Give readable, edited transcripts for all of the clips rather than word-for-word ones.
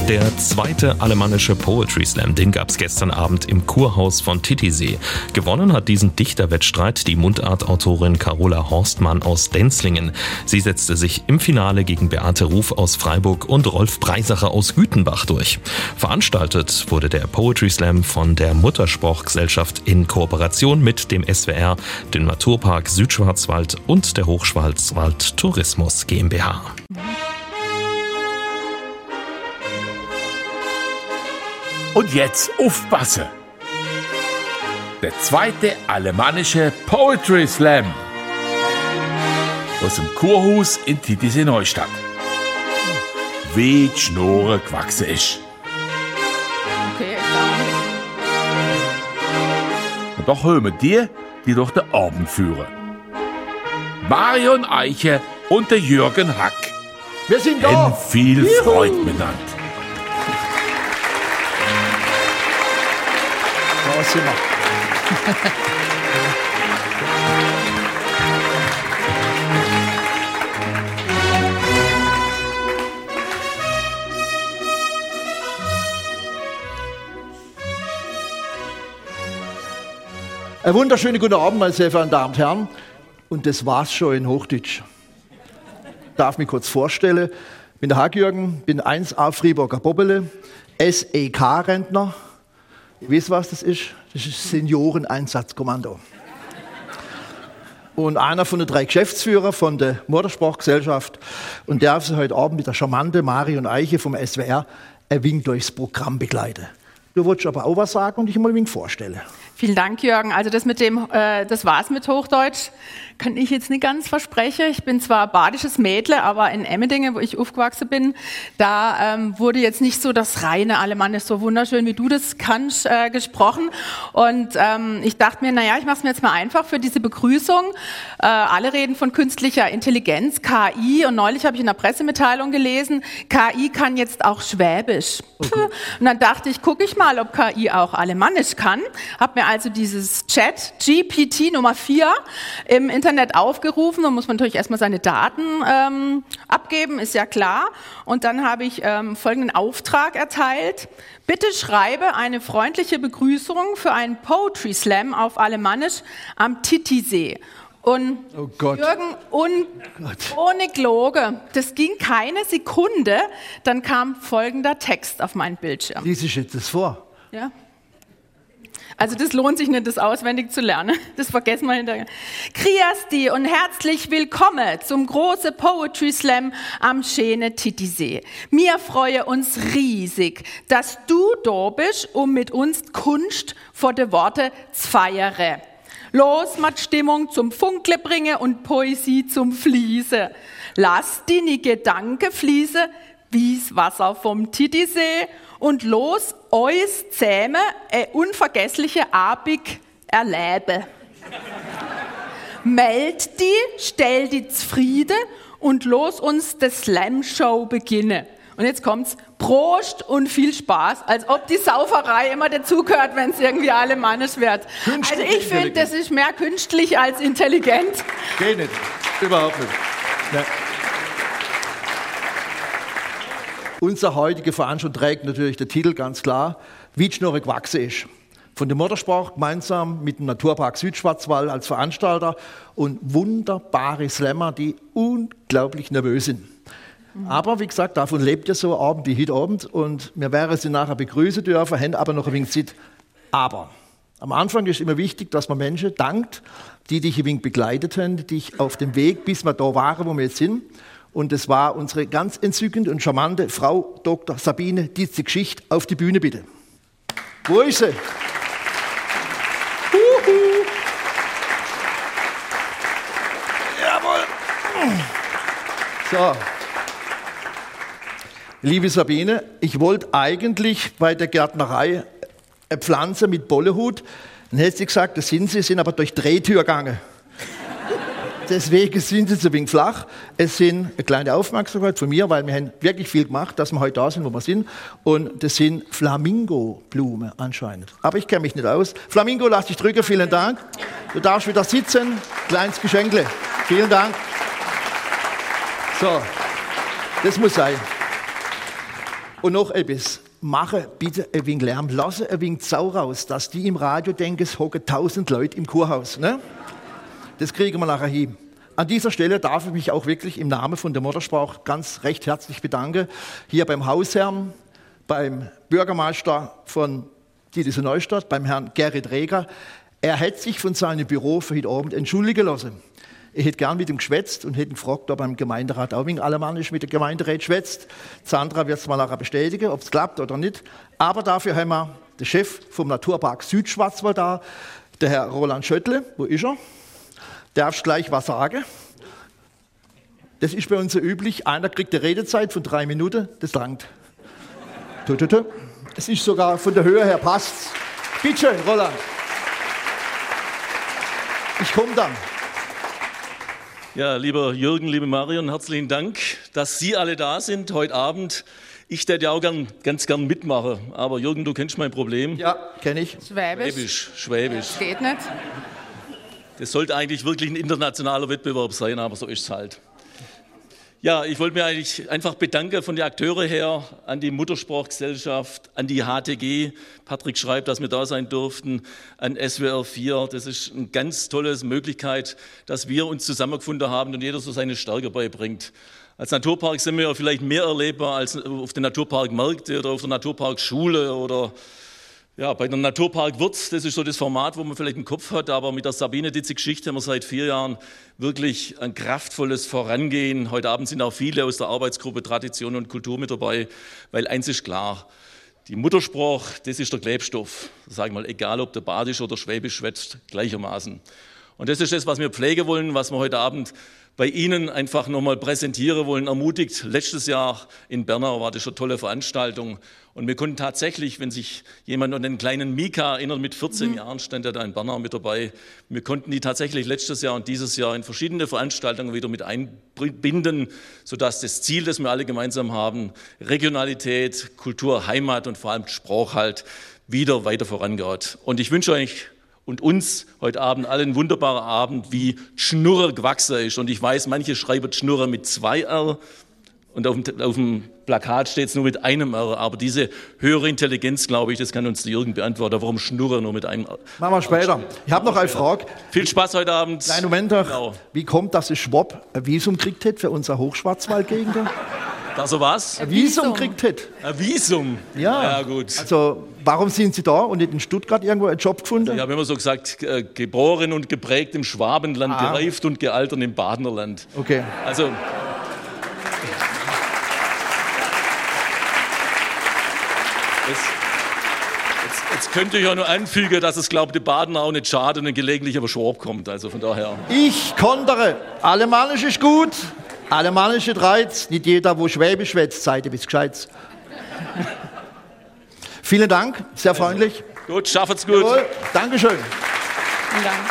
Der zweite alemannische Poetry Slam, den gab es gestern Abend im Kurhaus von Titisee. Gewonnen hat diesen Dichterwettstreit die Mundartautorin Carola Horstmann aus Denzlingen. Sie setzte sich im Finale gegen Beate Ruf aus Freiburg und Rolf Breisacher aus Gütenbach durch. Veranstaltet wurde der Poetry Slam von der Muttersprachgesellschaft in Kooperation mit dem SWR, dem Naturpark Südschwarzwald und der Hochschwarzwald Tourismus GmbH. Und jetzt aufpassen! Der zweite alemannische Poetry Slam aus dem Kurhaus in Titisee Neustadt. Wie die Schnurre gewachsen ist. Okay, Und doch hören wir die durch den Abend führen. Marion Eiche und der Jürgen Hack. Wir sind da! Haben viel Freude miteinander. Da sind wir. Einen wunderschönen guten Abend, meine sehr verehrten Damen und Herren. Und das war's schon in Hochdeutsch. Ich darf mich kurz vorstellen. Ich bin der Hack-Jürgen, bin 1A Friburger Bobbele, SEK-Rentner. Ihr wisst, was das ist? Das ist Senioreneinsatzkommando. Und einer von den 3 Geschäftsführern von der Muttersprachgesellschaft und darf Sie heute Abend mit der charmanten Marion Eiche vom SWR ein wenig durchs Programm begleiten. Du wolltest aber auch was sagen und dich mal ein wenig vorstellen. Vielen Dank, Jürgen. Also das war's mit Hochdeutsch, kann ich jetzt nicht ganz versprechen. Ich bin zwar badisches Mädle, aber in Emmendingen, wo ich aufgewachsen bin, da wurde jetzt nicht so das reine Alemannisch so wunderschön, wie du das kannst, gesprochen. Und ich dachte mir, naja, ich mache es mir jetzt mal einfach für diese Begrüßung. Alle reden von künstlicher Intelligenz, KI. Und neulich habe ich in einer Pressemitteilung gelesen, KI kann jetzt auch Schwäbisch. Okay. Und dann dachte ich, gucke ich mal, ob KI auch Alemannisch kann. Habe mir also dieses Chat GPT Nummer 4 im Internet aufgerufen. Da muss man natürlich erstmal seine Daten abgeben, ist ja klar. Und dann habe ich folgenden Auftrag erteilt. Bitte schreibe eine freundliche Begrüßung für einen Poetry Slam auf Alemannisch am Titisee. Und oh Gott. Jürgen, ohne Gloge, das ging keine Sekunde, dann kam folgender Text auf meinen Bildschirm. Lies ich jetzt das vor? Ja. Also das lohnt sich nicht, das auswendig zu lernen. Das vergessen wir hinterher. Christi und herzlich willkommen zum großen Poetry Slam am schönen Titisee. Wir freuen uns riesig, dass du da bist, um mit uns die Kunst vor den Worten zu feiern. Los mit Stimmung zum Funkle bringen und Poesie zum Fließen. Lass deine Gedanken fließen, wie's Wasser vom Titisee und los euch zusammen eine unvergessliche Abend erleben. Meld die, stell die zufrieden und los uns die Slam-Show beginnen. Und jetzt kommt's, Prost und viel Spaß, als ob die Sauferei immer dazugehört, wenn es irgendwie alemannisch wird. Also ich finde, das ist mehr künstlich als intelligent. Geht nicht, überhaupt nicht. Ja. Unser heutiger Veranstaltung trägt natürlich der Titel ganz klar, wie die Schnurre gewachsen ist. Von der Muttersprache gemeinsam mit dem Naturpark Südschwarzwald als Veranstalter und wunderbare Slammer, die unglaublich nervös sind. Aber wie gesagt, davon lebt ja so ein Abend wie heute Abend und wir werden sie nachher begrüßen dürfen, haben aber noch ein wenig Zeit. Aber am Anfang ist immer wichtig, dass man Menschen dankt, die dich ein wenig begleitet haben, die dich auf dem Weg, bis wir da waren, wo wir jetzt sind. Und das war unsere ganz entzückende und charmante Frau Dr. Sabine Diese Geschichte auf die Bühne, bitte. Wo ist sie? Jawohl. So. Liebe Sabine, ich wollte eigentlich bei der Gärtnerei eine Pflanze mit Bollehut. Dann hätte sie gesagt, das sind aber durch Drehtür gegangen. Deswegen sind sie ein wenig flach. Es sind eine kleine Aufmerksamkeit von mir, weil wir haben wirklich viel gemacht, dass wir heute da sind, wo wir sind. Und das sind Flamingo-Blumen anscheinend. Aber ich kenne mich nicht aus. Flamingo, lass dich drücken, vielen Dank. Du darfst wieder sitzen. Kleines Geschenkle. Vielen Dank. So, das muss sein. Und noch etwas. Mache bitte ein wenig Lärm, lasse ein wenig Sau raus, dass die im Radio denken, es hocken 1000 Leute im Kurhaus. Ne? Das kriegen wir nachher hin. An dieser Stelle darf ich mich auch wirklich im Namen von der Muttersprache ganz recht herzlich bedanken. Hier beim Hausherrn, beim Bürgermeister von Titisee-Neustadt, beim Herrn Gerrit Reger. Er hätte sich von seinem Büro für heute Abend entschuldigen lassen. Ich hätte gern mit ihm geschwätzt und hätte gefragt, ob er beim Gemeinderat auch wegen Alemannisch mit der Gemeinderat schwätzt. Sandra wird es mal nachher bestätigen, ob es klappt oder nicht. Aber dafür haben wir den Chef vom Naturpark Südschwarzwald da, der Herr Roland Schöttle. Wo ist er? Darfst gleich was sagen? Das ist bei uns so üblich. Einer kriegt eine Redezeit von 3 Minuten, das langt. Es ist sogar von der Höhe her passt. Bitte schön, Roland. Ich komme dann. Ja, lieber Jürgen, liebe Marion, herzlichen Dank, dass Sie alle da sind heute Abend. Ich hätte ja auch ganz gern mitmachen, aber Jürgen, du kennst mein Problem. Ja, kenne ich. Schwäbisch. Das geht nicht. Das sollte eigentlich wirklich ein internationaler Wettbewerb sein, aber so ist es halt. Ja, ich wollte mir eigentlich einfach bedanken von den Akteuren her an die Muttersprachgesellschaft, an die HTG. Patrick schreibt, dass wir da sein durften, an SWR 4. Das ist eine ganz tolle Möglichkeit, dass wir uns zusammengefunden haben und jeder so seine Stärke beibringt. Als Naturpark sind wir ja vielleicht mehr erlebbar als auf den Naturparkmärkten oder auf der Naturparkschule oder ja, bei der Naturpark Wirtz, das ist so das Format, wo man vielleicht im Kopf hat, aber mit der Sabine Ditze Geschichte haben wir seit 4 Jahren wirklich ein kraftvolles Vorangehen. Heute Abend sind auch viele aus der Arbeitsgruppe Tradition und Kultur mit dabei, weil eins ist klar, die Muttersprache, das ist der Klebstoff, sag ich mal, egal ob der Badisch oder Schwäbisch schwätzt, gleichermaßen. Und das ist das, was wir pflegen wollen, was wir heute Abend bei Ihnen einfach nochmal präsentieren wollen, ermutigt. Letztes Jahr in Bernau war das eine tolle Veranstaltung und wir konnten tatsächlich, wenn sich jemand an den kleinen Mika erinnert, mit 14 Jahren stand er da in Bernau mit dabei, wir konnten die tatsächlich letztes Jahr und dieses Jahr in verschiedene Veranstaltungen wieder mit einbinden, sodass das Ziel, das wir alle gemeinsam haben, Regionalität, Kultur, Heimat und vor allem Sprache halt wieder weiter vorangeht. Und ich wünsche euch und uns heute Abend allen einen wunderbaren Abend, wie Schnurrer gewachsen ist. Und ich weiß, manche schreiben Schnurrer mit 2 R und auf dem Plakat steht es nur mit einem R. Aber diese höhere Intelligenz, glaube ich, das kann uns der Jürgen beantworten. Warum Schnurrer nur mit einem R? Machen wir später. Ich habe noch eine Frage. Viel Spaß heute Abend. Kleinen Moment noch. Genau. Wie kommt, dass der Schwab ein Visum gekriegt hat für unsere Hochschwarzwaldgegend? Da so was? Ein Visum gekriegt hat. Ein Visum? Ja. Ja, gut. Also, warum sind Sie da und nicht in Stuttgart irgendwo einen Job gefunden? Ja, wir haben immer so gesagt, geboren und geprägt im Schwabenland, gereift und gealtert im Badenerland. Okay. Also, jetzt könnte ich ja nur anfügen, dass es, glaube ich, der Badener auch nicht schadet und gelegentlich aber Schwab kommt. Also von daher. Ich konntere. Alemannisch ist gut. Alemannische Reiz. Nicht jeder, wo Schwäbisch schwätzt, seid ihr bis gescheit. Vielen Dank, sehr freundlich. Gut, schafft's gut. Jawohl. Dankeschön. Vielen Dank.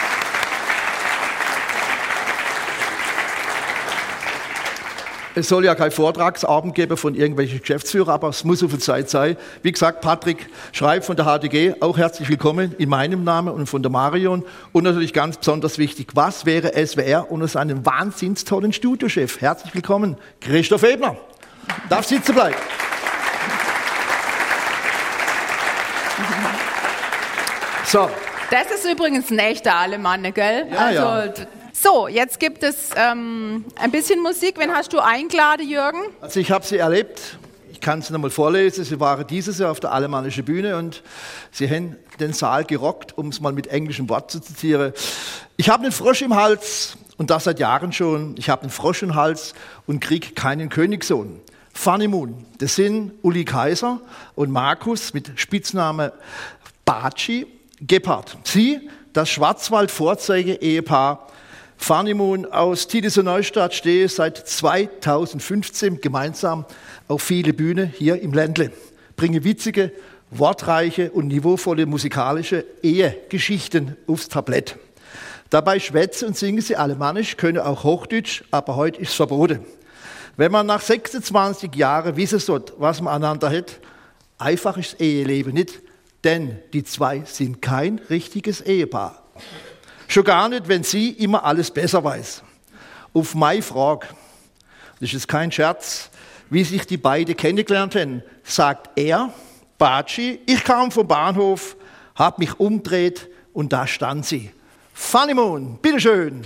Es soll ja kein Vortragsabend geben von irgendwelchen Geschäftsführern, aber es muss auf der Zeit sein. Wie gesagt, Patrick Schreib von der HTG, auch herzlich willkommen in meinem Namen und von der Marion. Und natürlich ganz besonders wichtig, was wäre SWR ohne seinen wahnsinns tollen Studiochef? Herzlich willkommen, Christoph Ebner. Darf sitzen bleiben. So. Das ist übrigens ein echter Alemanne, gell? Ja, ja. So, jetzt gibt es ein bisschen Musik. Wen hast du eingeladen, Jürgen? Also ich habe sie erlebt. Ich kann sie nochmal vorlesen. Sie waren dieses Jahr auf der Alemannischen Bühne und sie haben den Saal gerockt, um es mal mit englischem Wort zu zitieren. Ich habe einen Frosch im Hals und das seit Jahren schon. Ich habe einen Frosch im Hals und krieg keinen Königssohn. Funny Moon, das sind Uli Kaiser und Markus mit Spitzname Baci Gebhardt. Sie, das Schwarzwald-Vorzeige-Ehepaar Funny Moon aus Titisee-Neustadt, stehe seit 2015 gemeinsam auf viele Bühnen hier im Ländle. Bringe witzige, wortreiche und niveauvolle musikalische Ehegeschichten aufs Tablett. Dabei schwätzen und singen sie Alemannisch, können auch Hochdeutsch, aber heute ist es verboten. Wenn man nach 26 Jahren wissen sollte, was man aneinander hat, einfach ist das Eheleben nicht, denn die zwei sind kein richtiges Ehepaar. Schon gar nicht, wenn sie immer alles besser weiß. Auf meine Frage, das ist kein Scherz, Wie sich die beiden kennengelernt haben, sagt er, Batschi, ich kam vom Bahnhof, habe mich umgedreht und da stand sie. Fanny Moon, bitteschön.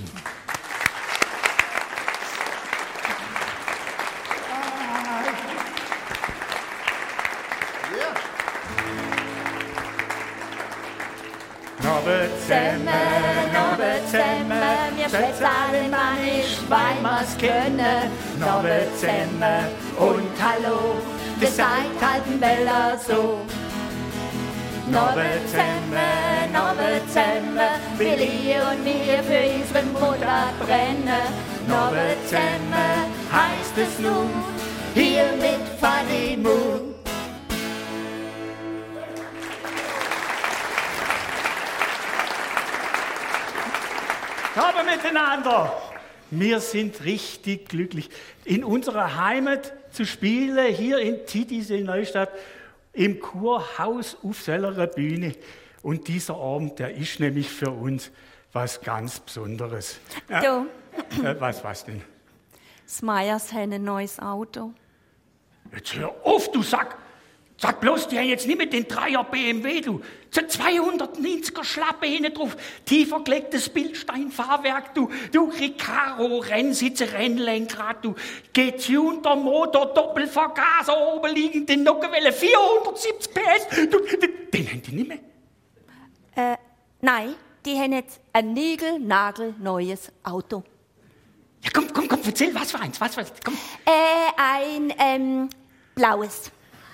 Wir schwätzen alle manisch, weil wir's können. Nobbe zusammen und hallo, das sagt halt ein Bella so. Nobbe zusammen, will ich und wir für unsere Mutter brennen. Nobbe zusammen heißt es nun, hier mit Fanny Moon. Aber miteinander. Wir sind richtig glücklich, in unserer Heimat zu spielen, hier in Titisee Neustadt, im Kurhaus auf solcher Bühne. Und dieser Abend, der ist nämlich für uns was ganz Besonderes. Du. Was denn? Das Meyers hat ein neues Auto. Jetzt hör auf, du Sack! Sag bloß, die haben jetzt nicht mit den 3er BMW, du. So 290er Schlappe hinten drauf, tiefer gelegtes Bildsteinfahrwerk, du Recaro, Rennsitze, Rennlenkrad, du getunter Motor, Doppelvergaser, oben liegende Nockenwelle, 470 PS, du, den haben die nicht mehr. Nein, die haben jetzt ein niegelnagelneues Auto. Ja, komm, erzähl, was für eins, komm. Ein blaues.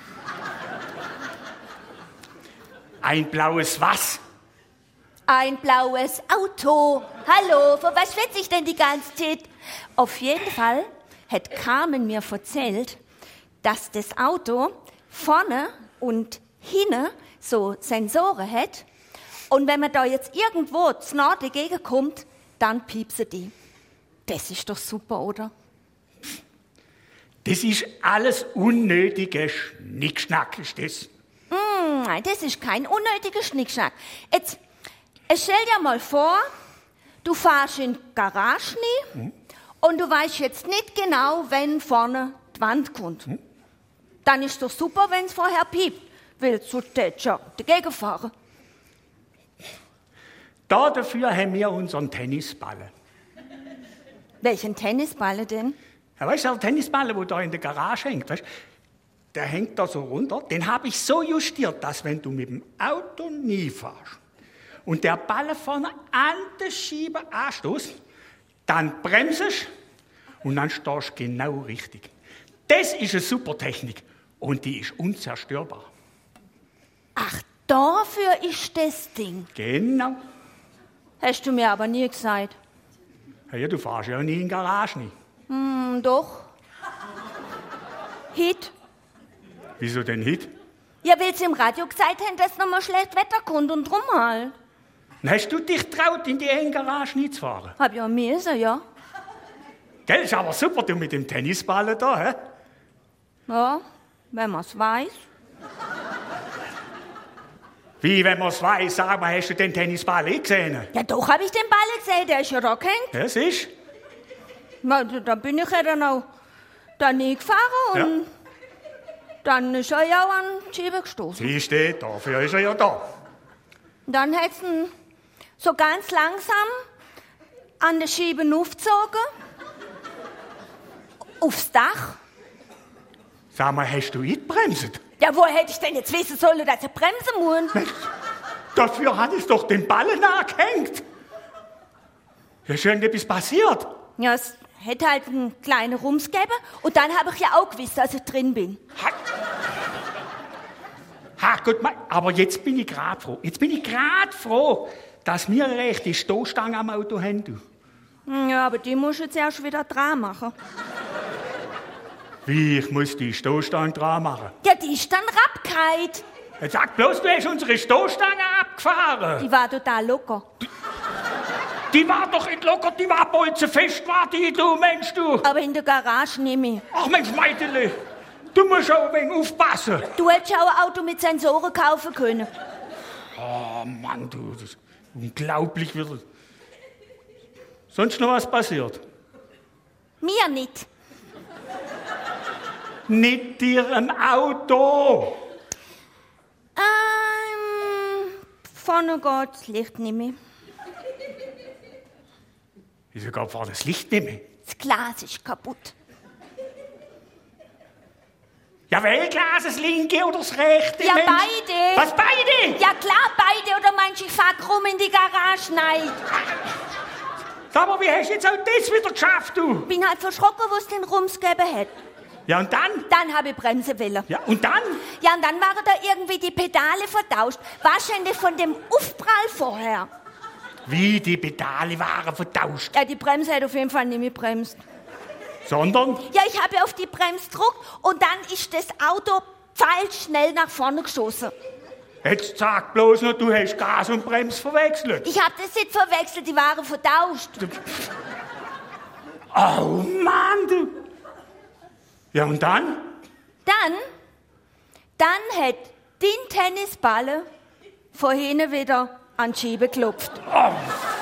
Ein blaues was? Ein blaues Auto. Hallo, von was schwätze ich denn die ganze Zeit? Auf jeden Fall hat Carmen mir erzählt, dass das Auto vorne und hinten so Sensoren hat. Und wenn man da jetzt irgendwo zu nah dagegen kommt, dann piepsen die. Das ist doch super, oder? Das ist alles unnötige Schnickschnack, ist das? Nein, das ist kein unnötiger Schnickschnack. Jetzt stell dir mal vor, du fährst in die Garage und du weißt jetzt nicht genau, wenn vorne die Wand kommt. Dann ist doch super, wenn es vorher piept. Willst du ja dagegen fahren? Dafür haben wir unseren Tennisball. Welchen Tennisball denn? Ja, weißt du, der Tennisball, der da in der Garage hängt, weißt, der hängt da so runter. Den habe ich so justiert, dass wenn du mit dem Auto nie fährst und der Ball vorne an der Scheibe anstoßt, dann bremsest und dann stehst du genau richtig. Das ist eine super Technik und die ist unzerstörbar. Ach, dafür ist das Ding. Genau. Hast du mir aber nie gesagt. Ja, du fährst ja nie in die Garage. Doch. Hit. Wieso denn Hit? Ja, weil sie im Radio gesagt haben, dass noch mal schlecht Wetter kommt und drum halt. Hast du dich traut, in die enge Garage nicht zu fahren? Hab ja müssen, ja. Gell, ist aber super, du mit dem Tennisball da, hä? Ja, wenn man's weiß. Wie, wenn man's weiß? Sag mal, hast du den Tennisball gesehen? Ja, doch hab ich den Ball gesehen, der ist ja da gehängt. Ja, siehst Na, da bin ich ja dann auch da nie gefahren und dann ist er ja auch an die Scheibe gestoßen. Siehst du, dafür ist er ja da. Und dann hat es ihn so ganz langsam an der Scheibe aufgezogen, aufs Dach. Sag mal, hast du eingebremst? Ja, woher hätte ich denn jetzt wissen sollen, dass er bremsen muss? Dafür hat es doch den Ball nachgehängt. Ja, ist irgendetwas passiert. Ja, es hätte halt einen kleinen Rums gegeben und dann habe ich ja auch gewusst, dass ich drin bin. Ha, gut, aber jetzt bin ich gerade froh. Dass wir eine rechte Stoßstange am Auto haben. Du. Ja, aber die musst du jetzt erst wieder dran machen. Wie, ich muss die Stoßstange dran machen? Ja, die ist dann abgehakt. Jetzt sag bloß, du hast unsere Stoßstange abgefahren. Die war total locker. Die war doch nicht locker, die war bolzenfest, war die, du Mensch, du. Aber in der Garage nicht mehr. Ach Mensch, Meidele, du musst auch ein wenig aufpassen. Du hättest auch ein Auto mit Sensoren kaufen können. Oh Mann, du, das ist unglaublich wird. Sonst noch was passiert? Mir nicht. nicht Ihrem Auto. Vorne geht das Licht nicht mehr. Wieso geht vorne das Licht nicht mehr? Das Glas ist kaputt. Ja, welches Glas, das linke oder das rechte? Ja, Mensch? beide. Was, beide? Ja klar, beide. Oder meinst du, ich fahr krumm in die Garage? Nein. Sag mal, wie hast du jetzt auch das wieder geschafft, du? Bin halt verschrocken, wo es den Rums gegeben hat. Ja, und dann? Dann habe ich bremsen wollen. Ja, und dann? Ja, und dann waren da irgendwie die Pedale vertauscht. Wahrscheinlich von dem Aufprall vorher. Wie, die Pedale waren vertauscht? Ja, die Bremse hat auf jeden Fall nicht mehr bremst. Sondern? Ja, ich habe auf die Bremse gedrückt und dann ist das Auto pfeilschnell nach vorne geschossen. Jetzt sag bloß noch, du hast Gas und Brems verwechselt. Ich habe das nicht verwechselt, die waren vertauscht. Oh Mann, du. Ja, und dann? Dann hat dein Tennisball von hinten wieder an die Scheibe geklopft. Oh.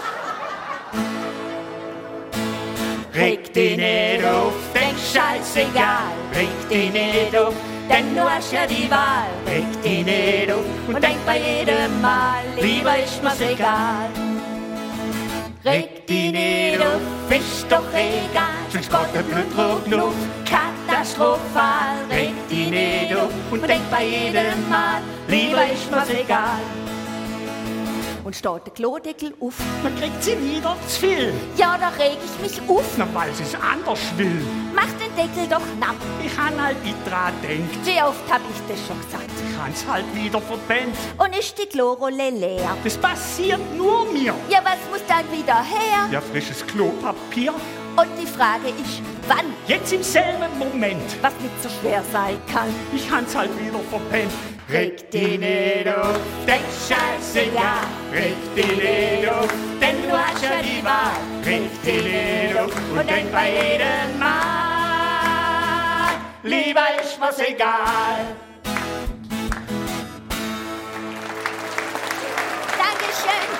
Reg dich nicht auf, denk scheißegal. Reg dich nicht auf, denn du hast ja die Wahl. Reg dich nicht auf und denk bei jedem Mal, lieber ist mir's egal. Reg dich nicht auf, ist doch egal, sonst geht der Blutdruck Luft katastrophal. Reg dich nicht auf und denk bei jedem Mal, lieber ist mir's egal. Und steht der Klodeckel auf. Man kriegt sie wieder zu viel. Ja, da reg ich mich auf. Na, weil sie es anders will. Mach den Deckel doch knapp. Ich han halt nicht dran denkt. Wie oft hab ich das schon gesagt? Ich han's halt wieder verpennt. Und ist die Klorolle leer? Das passiert nur mir. Ja, was muss dann wieder her? Ja, frisches Klopapier. Und die Frage ist, wann? Jetzt im selben Moment. Was nicht so schwer sein kann. Ich han's halt wieder verpennt. Reg dich nicht auf, denk scheißegal. Reg dich nicht auf, denn du hast ja die Wahl. Reg dich nicht auf und denk bei jedem Mal, lieber ist mir's egal. Dankeschön.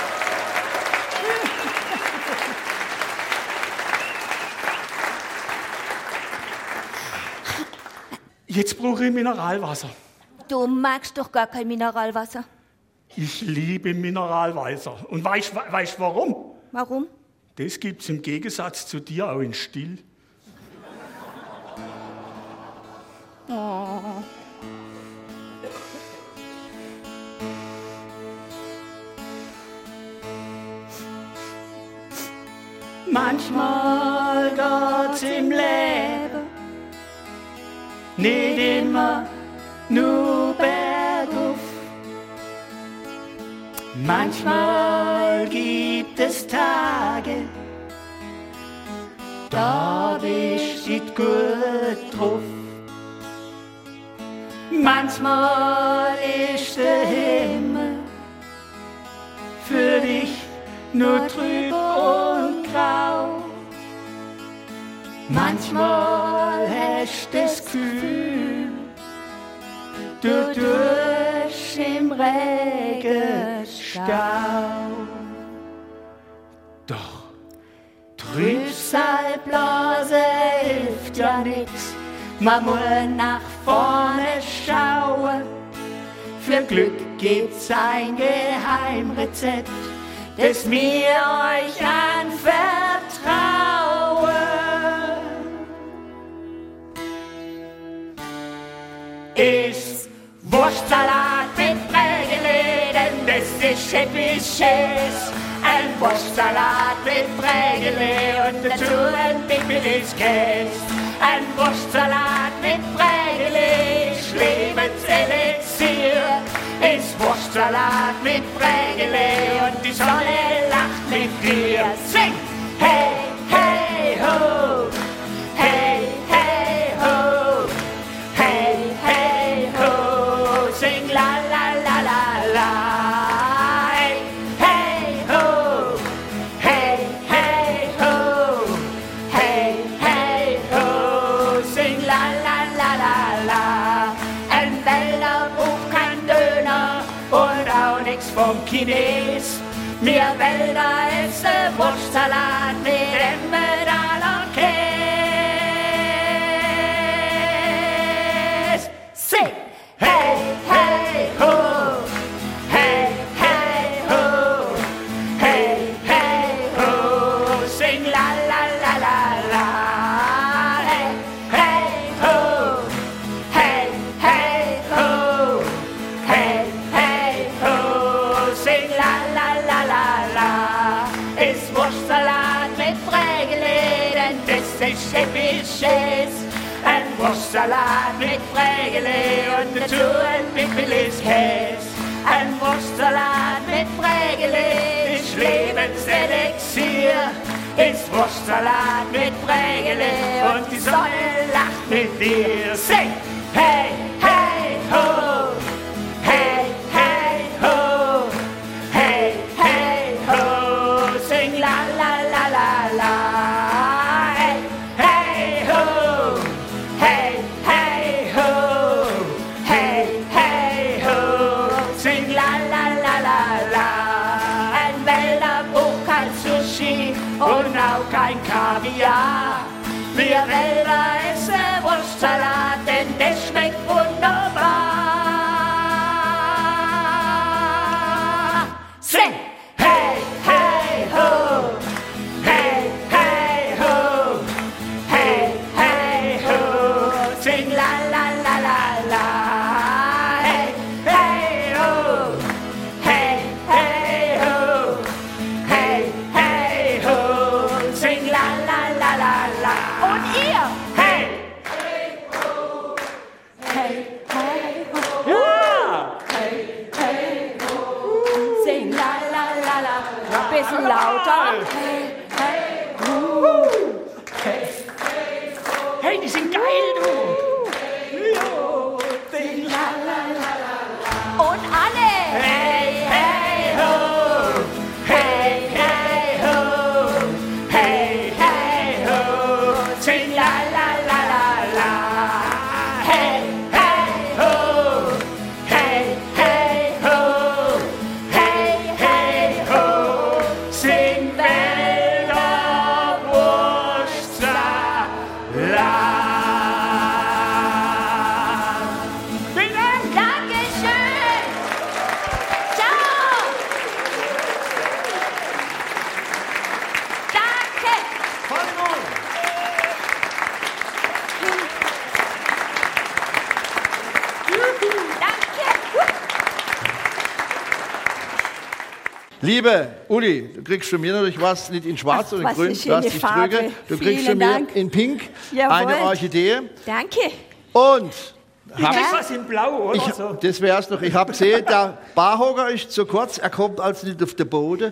Jetzt brauche ich Mineralwasser. Du magst doch gar kein Mineralwasser. Ich liebe Mineralwasser. Und weißt warum? Warum? Das gibt's im Gegensatz zu dir auch in Still. Oh. Manchmal geht's im Leben nicht immer nur bergauf. Manchmal gibt es Tage, da bist du gut drauf. Manchmal ist der Himmel für dich nur trüb und grau. Manchmal hast du das Gefühl, du tust im Regenstau. Doch Trübsalblase hilft ja nix, man muss nach vorne schauen. Für Glück gibt's ein Geheimrezept, das wir euch anvertrauen. Ist Wurstsalat mit Prägele, denn das ist episches. Ein Wurstsalat mit Prägele und dazu ein Pickles-Käse. Ein Wurstsalat mit Prägele, ist Lebenselixier. Ist Wurstsalat mit Prägele und die Sonne lacht mit dir. Sing! Hey, hey, ho! Hey, hey, ho! Hey, hey, ho! Sing la, la, la, la, la! Hey, hey, ho! Hey, hey, ho! Hey, hey, ho! Sing la, la, la, la, la! Ein Wälder braucht kein Döner und auch nix vom Chines. Wir Wälder essen Wurstsalat mit Emmerdal und Käse. ist Episches. Ein Wurstsalat mit Prägele und dazu ein Pipilis-Käse. Ein Wurstsalat mit Prägele ist Lebenselixier. Ist Wurstsalat mit Prägele und die Sonne lacht mit dir. Sing! Hey, hey, ho! Hey, hey, ho! Hey, hey, ho! Sing la, la, la, la, la! Hey, hey, ho! Hey, hey, ho! Hey, hey, ho! Sing la, la, la, la, la! Ein Wälderbuch, kein Sushi und auch kein Kaviar. Wir Wälder essen Wurstsalat, denn das schmeckt wunderbar. Sing! Hey, hey, ho! Hey, hey, ho! Hey, hey, ho! Sing la, la, la, la, la! Hey, hey, ho! Hey, hey, ho! Hey, hey, ho! Sing la, la, la, la, la! Und ihr! Hey! Hey, hey, ho! Ja! Hey, hey, ho! Sing la, la, la, la! Ein bisschen lauter! Hey, hey, ho! Hey, hey, die sind geil, du! Sing la, la, la, la! Und alle! Hey, hey, ho! Hey, hey, ho! Hey, hey, ho! Sing la, la, la, la, la! Hey, hey, ho! Hey, hey, ho! Hey, hey, ho! Sing Wälder Wurstsalat! Vielen Dank! Dankeschön! Ciao! Danke! Danke! Liebe Uli, du kriegst von mir natürlich was, nicht in schwarz oder in was grün, eine du schöne hast dich Farbe. drüge. Du kriegst Vielen von mir Dank. in pink Jawohl. eine Orchidee. Danke! Und Ist was in Blau, oder so? das wär's noch. Ich habe gesehen, der Barhocker ist zu kurz, er kommt also nicht auf den Boden.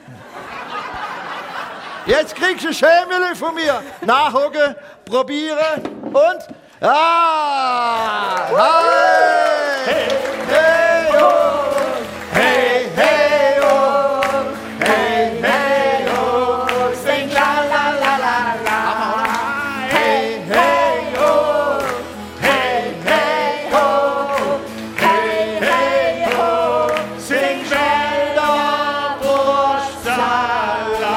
Jetzt kriegst du ein Schämele von mir. Nachhocken, probieren und... Ah! Hey! Hey, ho! Hey, hey, ho! Hey, hey, ho! Sing la, la, la, la, la! Hey, hey, ho! Hey, hey, ho! Hey, hey, ho! Sing Wälder Wurstsalat!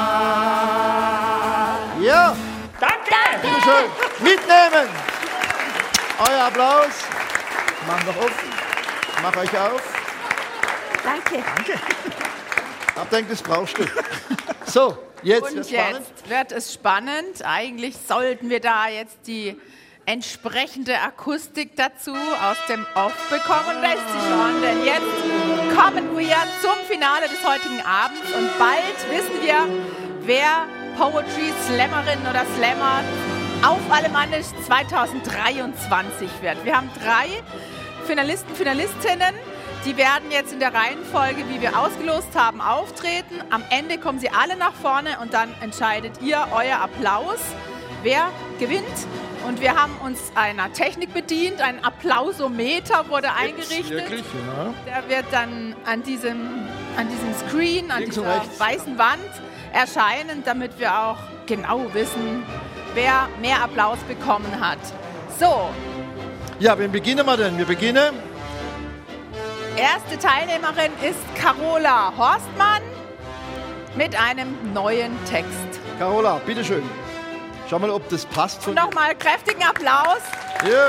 Ja! Danke! Schön. Mitnehmen! Euer Applaus. Mach noch auf. Mach euch auf. Danke! Hab denkt, das brauchst du. So, jetzt Und wird's spannend. jetzt wird es spannend. Eigentlich sollten wir da jetzt die entsprechende Akustik dazu aus dem Off bekommen. Da ist sie schon, denn jetzt kommen wir zum Finale des heutigen Abends und bald wissen wir, wer Poetry Slammerin oder Slammer auf Alemannisch 2023 wird. Wir haben 3 Finalisten, Finalistinnen. Die werden jetzt in der Reihenfolge, wie wir ausgelost haben, auftreten. Am Ende kommen sie alle nach vorne und dann entscheidet ihr euer Applaus, wer gewinnt. Und wir haben uns einer Technik bedient, ein Applausometer wurde eingerichtet. Wirklich, ja. Der wird dann an diesem Screen, an Links und dieser rechts. weißen Wand erscheinen, damit wir auch genau wissen, wer mehr Applaus bekommen hat. So, Ja, wen beginnen wir denn? Wir beginnen. erste Teilnehmerin ist Carola Horstmann mit einem neuen Text. Carola, bitteschön. Schau mal, ob das passt von dir. Nochmal kräftigen Applaus. Ja.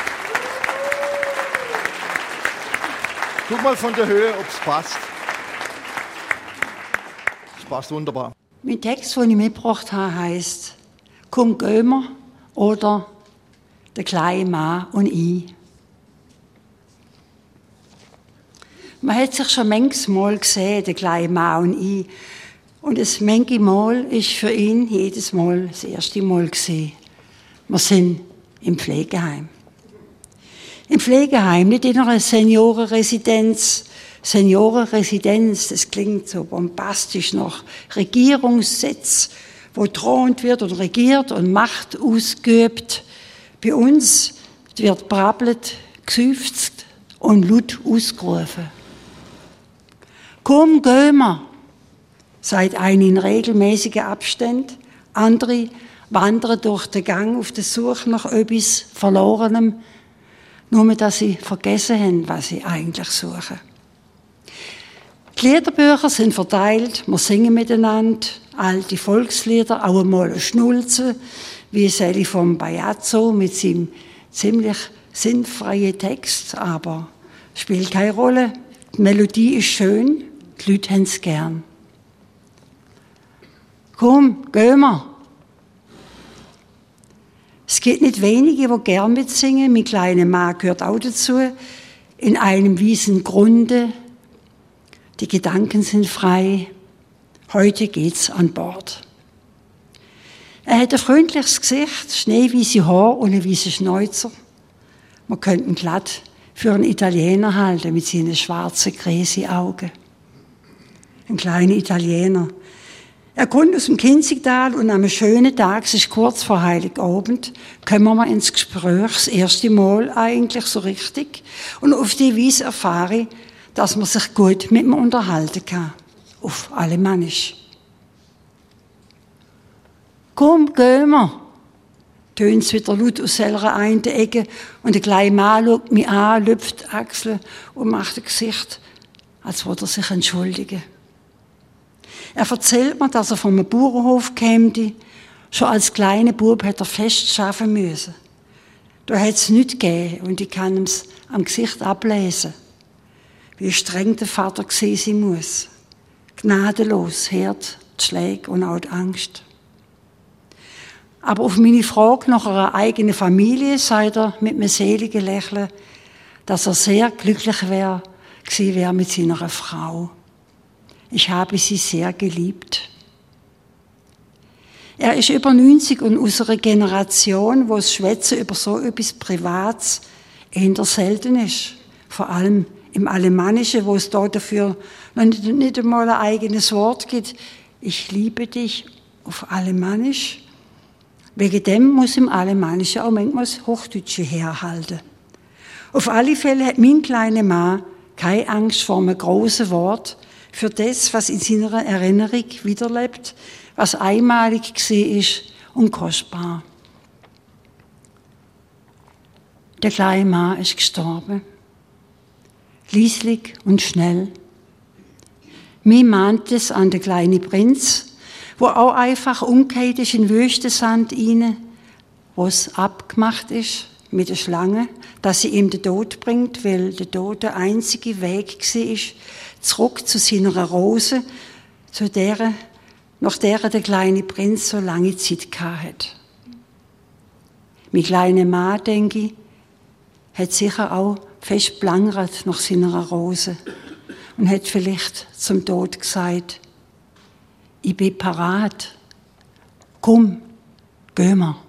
Guck mal von der Höhe, ob es passt. Es passt wunderbar. Mein Text, den ich mitgebracht habe, heisst «Komm, gehen wir» oder «Der kleine Mann und ich». Man hat sich schon manchmal gesehen, der kleine Mann und ich. Und das manche Mal ist für ihn jedes Mal das erste Mal gewesen. Wir sind im Pflegeheim. Im Pflegeheim, nicht in einer Seniorenresidenz. Seniorenresidenz, das klingt so bombastisch nach Regierungssitz, wo thront wird und regiert und Macht ausgeübt. Bei uns wird brabbelt, gesüfzt und laut ausgerufen. Komm, gehen wir, sagt einer in regelmäßigen Abständen. Andere wandern durch den Gang auf der Suche nach etwas Verlorenem, nur dass sie vergessen haben, was sie eigentlich suchen. Die Liederbücher sind verteilt, wir singen miteinander, alte Volkslieder, auch einmal ein Schnulzen, wie Sally vom Bajazzo mit seinem ziemlich sinnfreien Text, aber spielt keine Rolle. Die Melodie ist schön, die Leute haben es gern. Komm, gehen wir. Es gibt nicht wenige, die gern mitsingen. Mein kleiner Mann gehört auch dazu. In einem wiesen Grunde. Die Gedanken sind frei. Heute geht's an Bord. Er hat ein freundliches Gesicht, schneeweiße Haar und einen weißen Schnäuzer. Man könnte ihn glatt für einen Italiener halten mit seinen schwarzen, gräsigen Augen. Ein kleiner Italiener. Er kommt aus dem Kinzigtal und an einem schönen Tag, es ist kurz vor Heiligabend, kommen wir ins Gespräch, das erste Mal eigentlich so richtig. Und auf die Weise erfahre ich, dass man sich gut mit mir unterhalten kann. Auf Alemannisch. Komm, gehen wir, tönt es wieder laut aus selber einen Ecke und der kleine Mann schaut mich an, lüpft die Achseln und macht ein Gesicht, als würde er sich entschuldigen. Er erzählt mir, dass er von einem Bauernhof käme. Schon als kleiner Bub hat er fest arbeiten müssen. Da hat es nichts gegeben und ich kann es am Gesicht ablesen, wie streng der Vater gewesen sein muss. Gnadenlos, hart die Schläge und auch die Angst. Aber auf meine Frage nach einer eigenen Familie sagt er mit einem seligen Lächeln, dass er sehr glücklich gewesen wäre mit seiner Frau. Ich habe sie sehr geliebt. Er ist über 90 und aus einer Generation, wo das Schwätzen über so etwas Privates eher selten ist. Vor allem im Alemannischen, wo es da dafür noch nicht einmal ein eigenes Wort gibt. Ich liebe dich auf Alemannisch. Wegen dem muss im Alemannischen auch manchmal das Hochdeutsche herhalten. Auf alle Fälle hat mein kleiner Mann keine Angst vor einem grossen Wort, für das, was in seiner Erinnerung wiederlebt, was einmalig war und kostbar. Der kleine Mann ist gestorben. Leislich und schnell. Mir mahnt es an den kleinen Prinz, wo auch einfach umgekehrt ist in Wüstensand rein, wo es abgemacht ist mit der Schlange, dass sie ihm den Tod bringt, weil der Tod der einzige Weg war, zurück zu seiner Rose, nach der der kleine Prinz so lange Zeit hatte. Mein kleiner Mann, denke ich, hat sicher auch fest blankert nach seiner Rose und hat vielleicht zum Tod gesagt, ich bin parat, komm, gehen wir.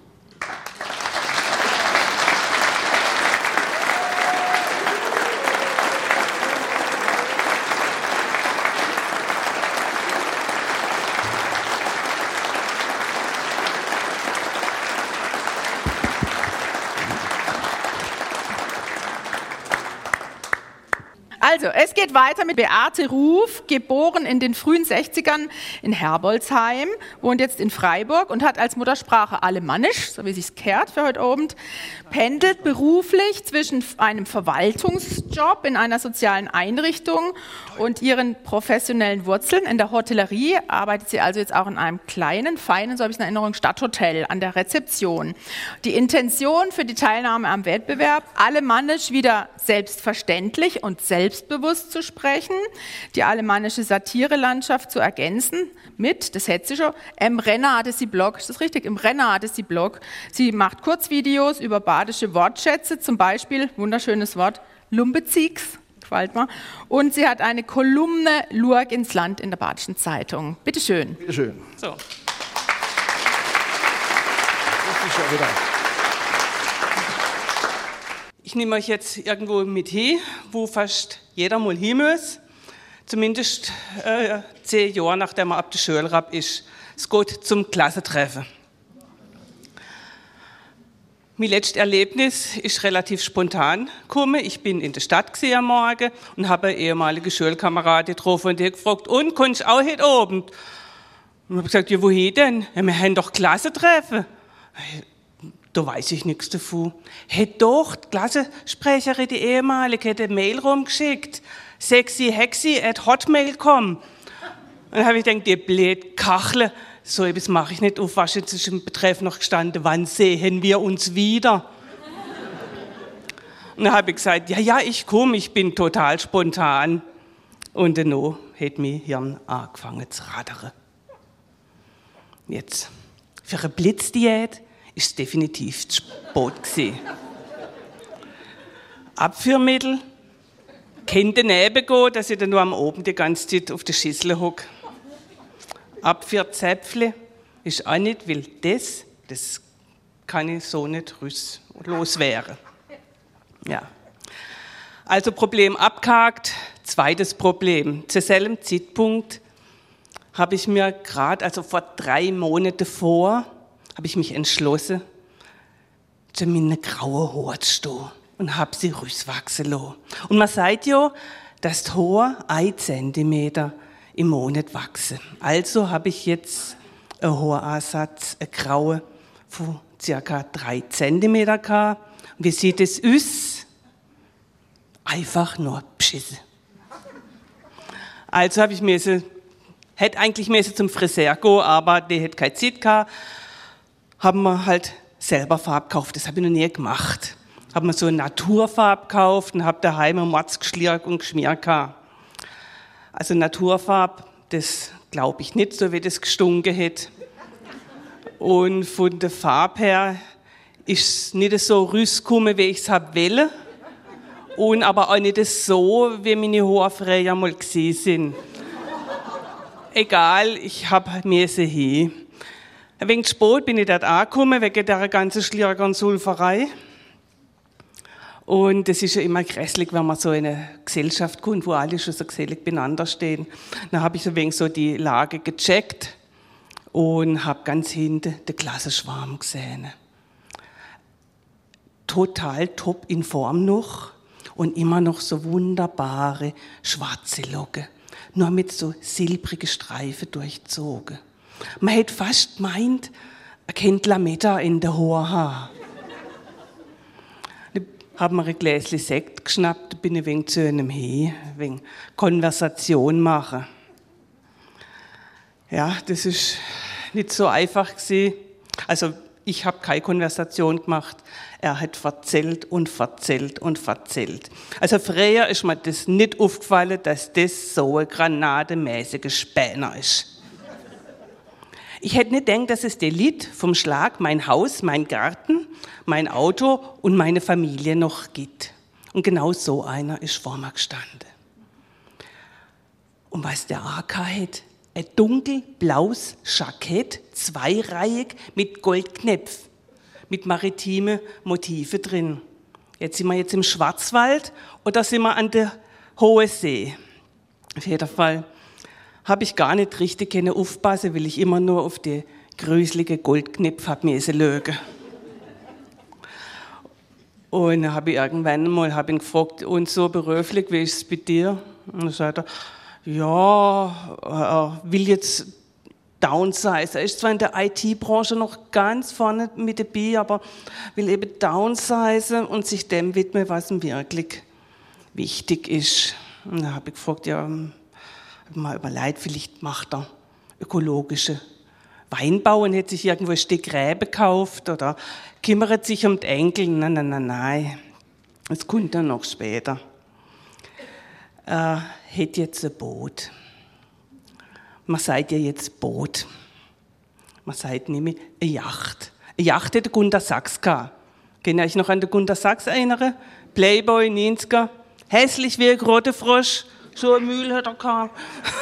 Also, es geht weiter mit Beate Ruf, geboren in den frühen 60ern in Herbolzheim, wohnt jetzt in Freiburg und hat als Muttersprache Alemannisch, so wie sich's kehrt für heute Abend, pendelt beruflich zwischen einem Verwaltungsjob in einer sozialen Einrichtung und ihren professionellen Wurzeln. In der Hotellerie arbeitet sie also jetzt auch in einem kleinen, feinen, so habe ich es in Erinnerung, Stadthotel an der Rezeption. Die Intention für die Teilnahme am Wettbewerb, Alemannisch wieder selbstverständlich und selbstbewusst zu sprechen, die alemannische Satirelandschaft zu ergänzen mit, das hätte sie schon, Renate sie Blog, ist das richtig? Renate sie Blog. Sie macht Kurzvideos über badische Wortschätze, zum Beispiel, wunderschönes Wort, Lumbezieks. gefällt mir. Und sie hat eine Kolumne Lurg ins Land in der Badischen Zeitung. Bitte schön. Bitte schön. So. Ich nehme euch jetzt irgendwo mit hin, wo fast jeder mal hin muss. Zumindest 10 Jahre, nachdem man ab der Schule ab ist. Es geht zum Klassentreffen. Mein letztes Erlebnis ist relativ spontan gekommen. Ich bin in der Stadt am Morgen und habe eine ehemalige Schulkameradin getroffen und die hat gefragt, und, kommst du auch heute Abend? Und ich habe gesagt, ja, wohin denn? Ja, wir haben doch Klassentreffen. Da weiß ich nichts davon. Hat doch die Klassensprecherin, die ehemalige, hat eine Mail rumgeschickt. sexyhexy@hotmail.com. Und dann habe ich gedacht, die blöd Kachle, so etwas mache ich nicht auf. Was ist im Betreff noch gestanden, wann sehen wir uns wieder? Und dann habe ich gesagt, ja, ich komme, ich bin total spontan. Und dann hat mein Hirn angefangen zu rattern. Jetzt, für eine Blitzdiät ist es definitiv zu spät gewesen. Abführmittel, kann daneben gehen, dass ich dann nur am Abend die ganze Zeit auf der Schüssel hocke. Abführzäpfle ist auch nicht, weil das kann ich so nicht loswerden. Ja. Also Problem abgehakt. Zweites Problem. Zu selben Zeitpunkt habe ich mir gerade, also vor 3 Monaten habe ich mich entschlossen, zu meiner grauen Haare zu stehen und habe sie rauswachsen lassen. Und man sagt ja, dass die Haare 1 Zentimeter im Monat wachsen. Also habe ich jetzt einen Haaransatz, eine graue, von ca. 3 Zentimeter gehabt. Und wie sieht es aus? Einfach nur beschissen. Also habe ich hätte eigentlich zum Friseur gehen, aber der hätte keine Zeit gehabt. Haben wir halt selber Farbe gekauft. Das habe ich noch nie gemacht. Haben wir so eine Naturfarbe gekauft und habe daheim Mords geschliert und geschmiert gehabt. Also Naturfarbe, das glaube ich nicht, so wie das gestunken hätte. Und von der Farbe her ist es nicht so rausgekommen, wie ich es wollte. Und aber auch nicht so, wie meine Haare früher mal gesehen sind. Egal, ich habe hin. Wegen spät bin ich dort angekommen, wegen der ganzen Schlierger und Sulferei. Und es ist ja immer grässlich, wenn man so in eine Gesellschaft kommt, wo alle schon so gesellig beieinander stehen. Dann habe ich so wenig so die Lage gecheckt und habe ganz hinten den Klassenschwarm gesehen. Total top in Form noch und immer noch so wunderbare schwarze Locken. Nur mit so silbrigen Streifen durchzogen. Man hätte fast gemeint, ein Kind Lametta in der Haare. Ich habe mir ein Gläschen Sekt geschnappt, bin ein wenig zu einem hin, ein wenig Konversation machen. Ja, das ist nicht so einfach gewesen. Also, ich habe keine Konversation gemacht. Er hat verzählt und verzählt und verzählt. Also früher ist mir das nicht aufgefallen, dass das so ein granatenmäßiger Späner ist. Ich hätte nicht gedacht, dass es der Lied vom Schlag mein Haus, mein Garten, mein Auto und meine Familie noch gibt. Und genau so einer ist vor mir gestanden. Und was der AK hat? Ein dunkelblaues Jackett, zweireihig mit Goldknöpf, mit maritime Motive drin. Jetzt sind wir jetzt im Schwarzwald oder sind wir an der Hohe See? Auf jeden Fall habe ich gar nicht richtig aufpassen, weil ich immer nur auf die grüselige Goldknöpfe habe lügen. Und dann habe ich irgendwann mal ihn gefragt, und so beruflich, wie ist es bei dir? Und dann sagt er, ja, er will jetzt downsize. Er ist zwar in der IT-Branche noch ganz vorne mit dabei, aber will eben downsize und sich dem widmen, was ihm wirklich wichtig ist. Und dann habe ich gefragt, ja, mal überlegt, vielleicht macht er ökologische Weinbau und hätte sich irgendwo ein Stück Rebe gekauft oder kümmert sich um die Enkel. Nein. Das kommt dann noch später. Hätte jetzt ein Boot. Man sagt ja jetzt Boot. Man sagt nämlich eine Yacht. Eine Yacht hätte Gunter Sachs gehabt. Könnt ihr euch noch an den Gunter Sachs erinnern? Playboy, 90er, Hässlich wie ein roter Frosch, so ein Mühl hat er gehabt.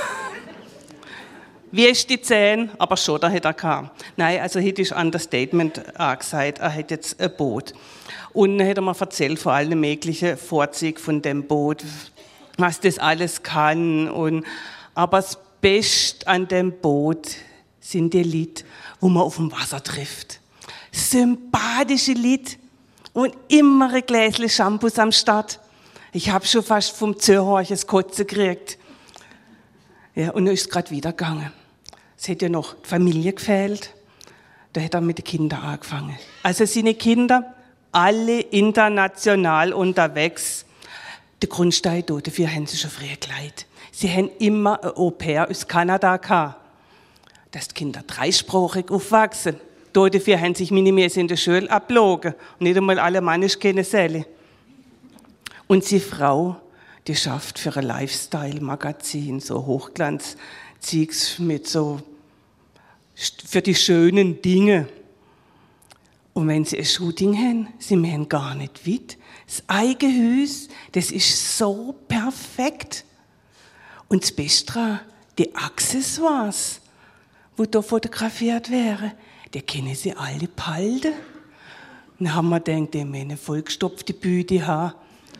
Wie ist die Zähne, aber schon, da hat er gehabt. Nein, also hätte ich Understatement angesagt, er hat jetzt ein Boot. Und dann hat er mir erzählt, vor allem mögliche Vorzüge von dem Boot, was das alles kann. Aber das Beste an dem Boot sind die Lied, wo man auf dem Wasser trifft. Sympathische Lied und immer ein Gläschen Shampoos am Start. Ich habe schon fast vom Zöhorch das Kotzen gekriegt. Ja, und dann ist es gerade wieder gegangen. Es hätte ja noch die Familie gefehlt. Da hat er mit den Kindern angefangen. Also seine Kinder, alle international unterwegs. Der Grundstein dafür haben sie schon früher geleitet. Sie haben immer ein Au-pair aus Kanada gehabt. Dass die Kinder dreisprachig aufwachsen. Dafür haben sich meine Mädchen in der Schule abgelogen. Und nicht einmal alemannisch kennen sollen. Und die Frau, die schafft für ein Lifestyle-Magazin, so Hochglanz-Zeugs mit so, für die schönen Dinge. Und wenn sie ein Shooting haben, sie haben gar nicht weit. Das eigene Haus, das ist so perfekt. Und das Beste daran, die Accessoires, die da fotografiert wären, die können sie alle behalten. Dann haben wir gedacht, die müssen eine vollgestopfte Bühne haben.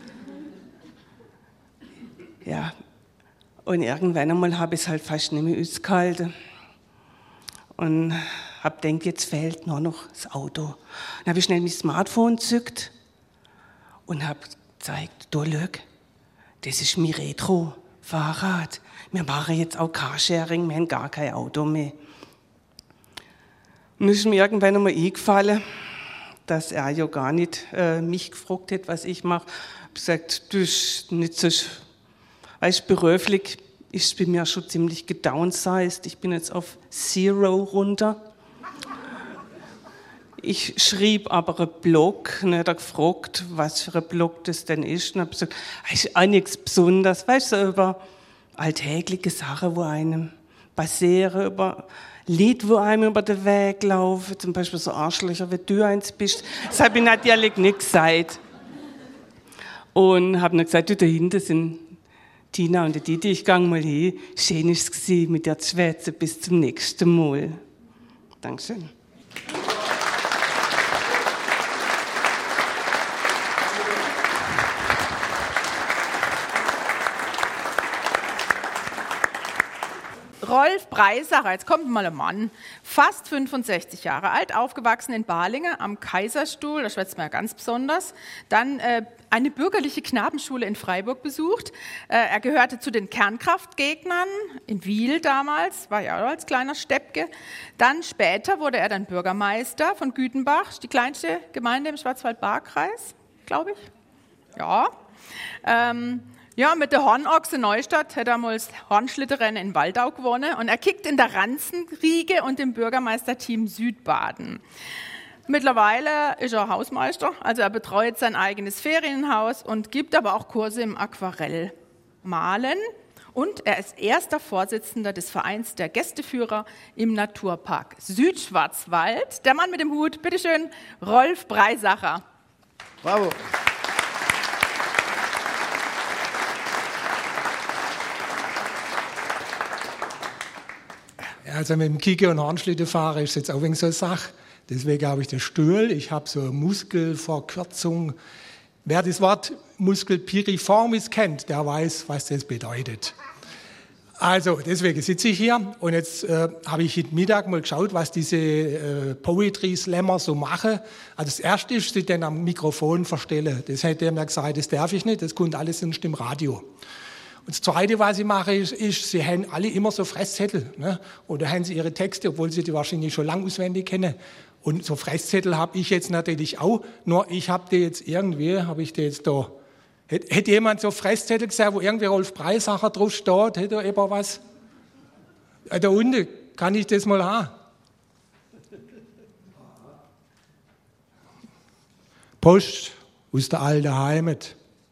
Ja, und irgendwann einmal habe ich es halt fast nicht mehr ausgehalten. Und habe gedacht, jetzt fehlt nur noch das Auto. Dann habe ich schnell mein Smartphone gezückt und habe gezeigt, da schau, das ist mein Retro-Fahrrad. Wir machen jetzt auch Carsharing, wir haben gar kein Auto mehr. Und es ist mir irgendwann einmal eingefallen, dass er ja gar nicht mich gefragt hat, was ich mache. Ich habe gesagt, du bist nicht so... Weißt, beruflich ist es bei mir schon ziemlich gedownsized. Ich bin jetzt auf 0 runter. Ich schrieb aber einen Blog und hat er gefragt, was für ein Blog das denn ist. Und habe gesagt, das ist auch nichts Besonderes. Weißt du, über alltägliche Sachen, wo einem passieren, über Lied, wo einem über den Weg laufen, zum Beispiel so Arschlöcher, wie du eins bist. Das habe ich natürlich nicht gesagt. Und habe dann gesagt, du, dahinter sind Tina und die Didi, ich gehe mal hin. Schön ist es mit dir zu schwätzen. Bis zum nächsten Mal. Dankeschön. Rolf Breisacher, jetzt kommt mal ein Mann, fast 65 Jahre alt, aufgewachsen in Balingen am Kaiserstuhl, da schwätzt man ja ganz besonders, dann eine bürgerliche Knabenschule in Freiburg besucht. Er gehörte zu den Kernkraftgegnern in Wiel damals, war ja als kleiner Steppke. Dann später wurde er dann Bürgermeister von Gütenbach, die kleinste Gemeinde im Schwarzwald-Baar-Kreis, glaube ich. Ja. Ja, mit der Hornochse Neustadt hat er mal das Hornschlitterrennen in Waldau gewonnen und er kickt in der Ranzenriege und im Bürgermeisterteam Südbaden. Mittlerweile ist er Hausmeister, also er betreut sein eigenes Ferienhaus und gibt aber auch Kurse im Aquarellmalen. Und er ist erster Vorsitzender des Vereins der Gästeführer im Naturpark Südschwarzwald. Der Mann mit dem Hut, bitteschön, Rolf Breisacher. Bravo. Also mit dem Kicker und Hornschlittenfahren ist jetzt auch wegen so eine Sache. Deswegen habe ich den Stuhl. Ich habe so eine Muskelverkürzung. Wer das Wort Muskel piriformis kennt, der weiß, was das bedeutet. Also deswegen sitze ich hier und jetzt habe ich heute Mittag mal geschaut, was diese Poetry Slammer so machen. Also das Erste ist, sie dann am Mikrofon verstellen. Das hat er mir gesagt, das darf ich nicht, das kommt alles sonst im Radio. Und das Zweite, was ich mache, ist, sie haben alle immer so Fresszettel. Ne? Und da haben sie ihre Texte, obwohl sie die wahrscheinlich schon lang auswendig kennen. Und so Fresszettel habe ich jetzt natürlich auch. Nur ich habe die jetzt irgendwie, habe ich die jetzt da. Hätte jemand so Fresszettel gesehen, wo irgendwie Rolf Breisacher drauf steht? Hätte er eben was? Da unten, kann ich das mal haben? Post aus der alten Heimat.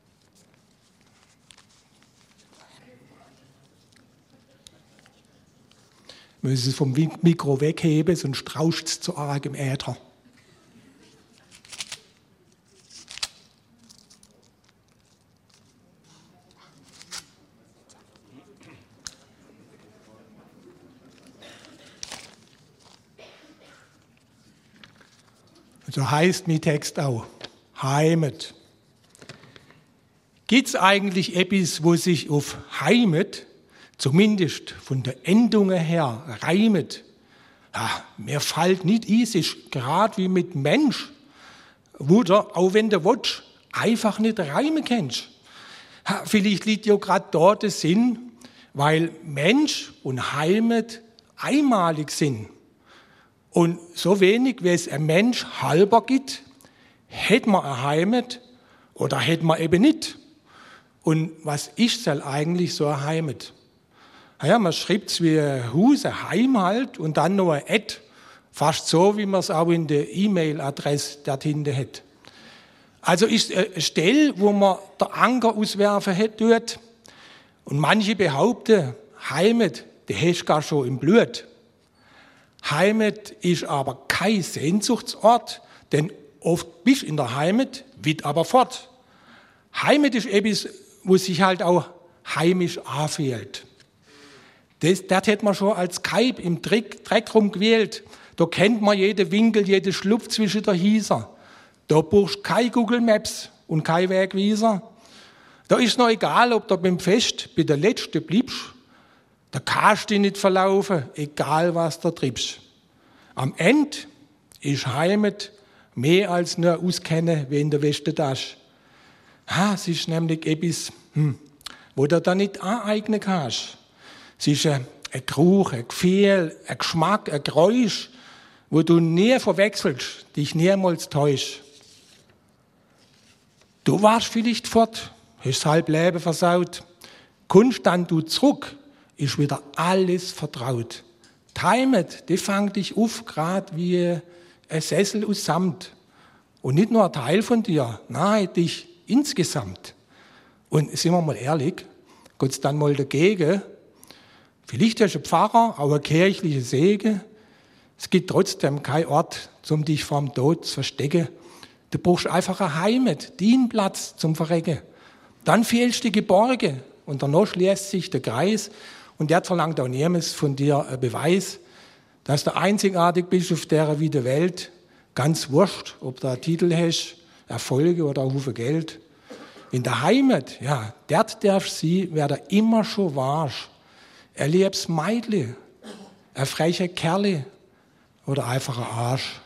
Müssen es vom Mikro wegheben, sonst rauscht es zu arg im Äther. So heißt mein Text auch. Heimat. Gibt es eigentlich etwas, wo sich auf Heimat, zumindest von der Endungen her, reimet? Ja, mir fällt nicht ein, es ist gerade wie mit Mensch, wo du, auch wenn du willst, einfach nicht reimen kannst. Ja, vielleicht liegt ja gerade dort der Sinn, weil Mensch und Heimat einmalig sind. Und so wenig, wie es ein Mensch halber gibt, hätte man eine Heimat oder hätte man eben nicht. Und was ist denn eigentlich so eine Heimat? Ja, man schreibt es wie ein Haus, ein Heim halt und dann noch ein Ad. Fast so, wie man es auch in der E-Mail-Adresse dort hinten hat. Also ist eine Stelle, wo man den Anker auswerfen tut. Und manche behaupten, Heimat, die hast du gar schon im Blut. Heimat ist aber kein Sehnsuchtsort, denn oft bist du in der Heimat, wird aber fort. Heimat ist etwas, wo sich halt auch heimisch anfühlt. Das hätte man schon als Kaib im Dreck rumgewählt. Da kennt man jeden Winkel, jeden Schlupf zwischen der Hieser. Da brauchst du kein Google Maps und kein Wegweiser. Da ist noch egal, ob du beim Fest bei der Letzten bleibst. Da kannst du dich nicht verlaufen, egal was du treibst. Am Ende ist Heimat mehr als nur Auskennen wie in der Westentasche. Es ist nämlich etwas, wo du da nicht aneignen kannst. Es ist ein Geruch, ein Gefühl, ein Geschmack, ein Geräusch, wo du nie verwechselst, dich niemals täuschst. Du warst vielleicht fort, hast das halbe Leben versaut. Kommst dann du zurück, ist wieder alles vertraut. Die Heimat, die fängt dich auf, gerade wie ein Sessel aus Samt. Und nicht nur ein Teil von dir, nein, dich insgesamt. Und sind wir mal ehrlich, Gott dann mal dagegen, vielleicht hast du einen Pfarrer, auch eine kirchliche Segen. Es gibt trotzdem keinen Ort, um dich vor dem Tod zu verstecken. Du brauchst einfach eine Heimat, deinen Platz zum Verrecken. Dann fehlst du geborgen und danach schließt sich der Kreis und der verlangt auch niemals von dir einen Beweis, dass du einzigartig bist auf dieser weiten Welt. Ganz wurscht, ob du einen Titel hast, Erfolge oder einen Haufen Geld. In der Heimat, ja, dort darfst du sein, wer du immer schon warst. Ein liebes Meidli, ein frecher Kerl oder einfach ein Arsch.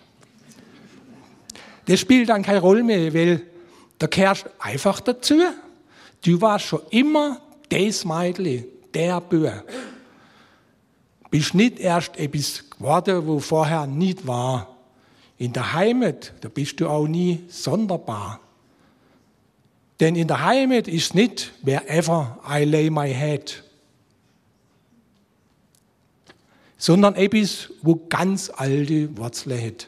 Das spielt dann keine Rolle mehr, weil da gehörst einfach dazu. Du warst schon immer das Meidli, der Bür. Bist nicht erst etwas geworden, wo vorher nicht war. In der Heimat, da bist du auch nie sonderbar. Denn in der Heimat ist nicht wherever I lay my head, sondern etwas, wo ganz alte Wurzeln hat.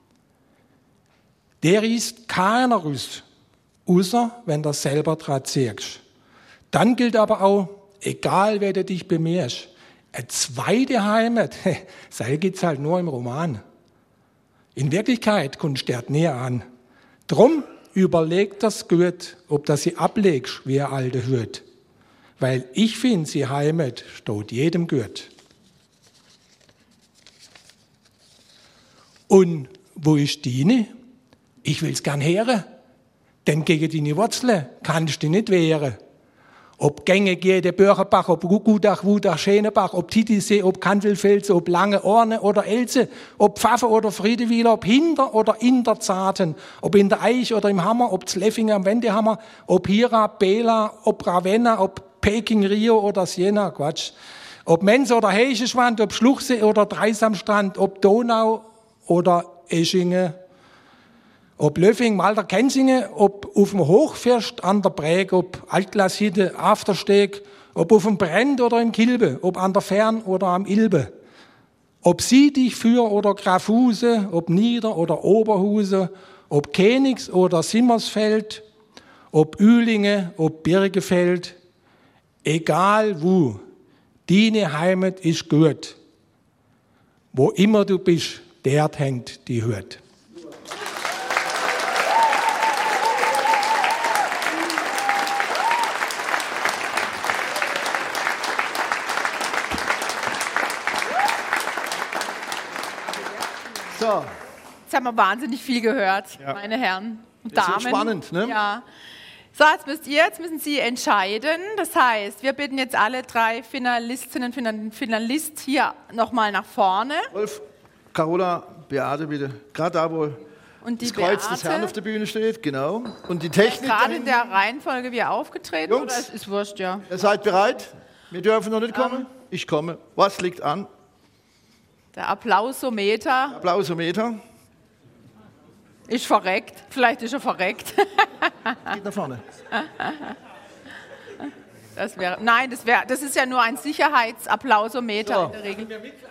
Der ist keiner raus, außer wenn du selber dran ziehst. Dann gilt aber auch, egal wer du dich bemühst, eine zweite Heimat, das gibt es halt nur im Roman. In Wirklichkeit kommst du dort näher an. Drum überleg das gut, ob du sie ablegst wie eine alte Hut. Weil ich finde, sie Heimat steht jedem gut. Und wo ist deine? Ich will's gern hören, denn gegen deine Wurzeln kannst du dich nicht wehren. Ob Gänge, Gede, Börcherbach, ob Gudach, Wudach, Schenebach, ob Titisee, ob Kantelfelsen, ob Lange, Orne oder Else, ob Pfaffe oder Friedewiler, ob Hinter oder Inderzarten, ob in der Eich oder im Hammer, ob Zleffinger am Wendehammer, ob Hira, Bela, ob Ravenna, ob Peking, Rio oder Siena, Quatsch. Ob Menz oder Heischeschwand, ob Schluchsee oder Dreisamstrand, ob Donau oder Eschingen, ob Löffing, Malter, Kenzingen, ob auf dem Hochfirst an der Präg, ob Altglashitte, Aftersteg, ob auf dem Brent oder im Kilbe, ob an der Fern oder am Ilbe. Ob Siedig, Für oder Grafhuse, ob Nieder- oder Oberhuse, ob Königs- oder Simmersfeld, ob Ühlinge, ob Birgefeld, egal wo, deine Heimat ist gut. Wo immer du bist, dort hängt die Hut. So, Jetzt haben wir wahnsinnig viel gehört, meine Herren und Damen. Das ist spannend, ne? Ja. So, jetzt müssen Sie entscheiden. Das heißt, wir bitten jetzt alle 3 Finalistinnen und Finalist hier nochmal nach vorne. Rolf, Carola, Beate bitte. Gerade da, wo und die das Kreuz Beate, des Herrn auf der Bühne steht, genau. Und die Technik. Gerade in der Reihenfolge, wie er aufgetreten Jungs, oder? Es ist wurscht, ja. Ihr seid bereit? Wir dürfen noch nicht kommen? Ich komme. Was liegt an? Der Applausometer. Applausometer. Ist verreckt. Vielleicht ist er verreckt. Geht nach vorne. Das ist ja nur ein Sicherheitsapplausometer in der Regel.